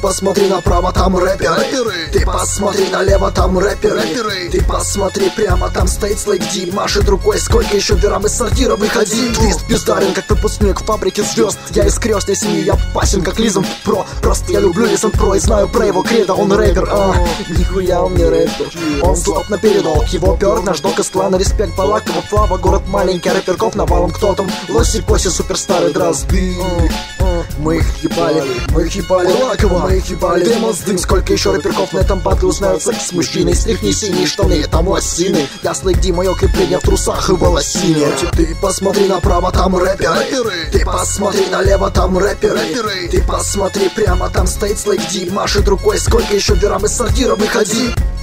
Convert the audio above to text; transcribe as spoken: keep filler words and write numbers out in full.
посмотри направо, там рэперы, рэперы. Ты посмотри налево, там рэперы, рэперы. Ты посмотри прямо, там стоит Слэйк Ди, машет рукой, сколько еще верам из сортира выходи. Твист бездарен, как выпускник в фабрике звезд. Я из крестной семьи, я пасен, как Лизон Про. Просто я люблю Лизон Про и знаю про его кредо. Он рэпер, а, нихуя он не рэпер. Он слоп на передок, его пёр наш док из клана. Респект Балакова, Флава, город маленький, рэперков навалом. Кто там? Лоси-коси, суперстары, дрозды. Мы их ебали, мы их ебали, Лакова, мы их ебали, Демос Дым. Сколько еще рэперков на этом батле узнают секс с мужчиной. Стряхни синие штаны, там лосины. Я Слэйк Ди, мое крепление в трусах и волосине. Ты посмотри направо, там рэперы, рэперы. Ты посмотри налево, там рэперы, рэперы. Ты посмотри прямо, там стоит Слэйк Ди, машет рукой, сколько еще верам из сортира выходи.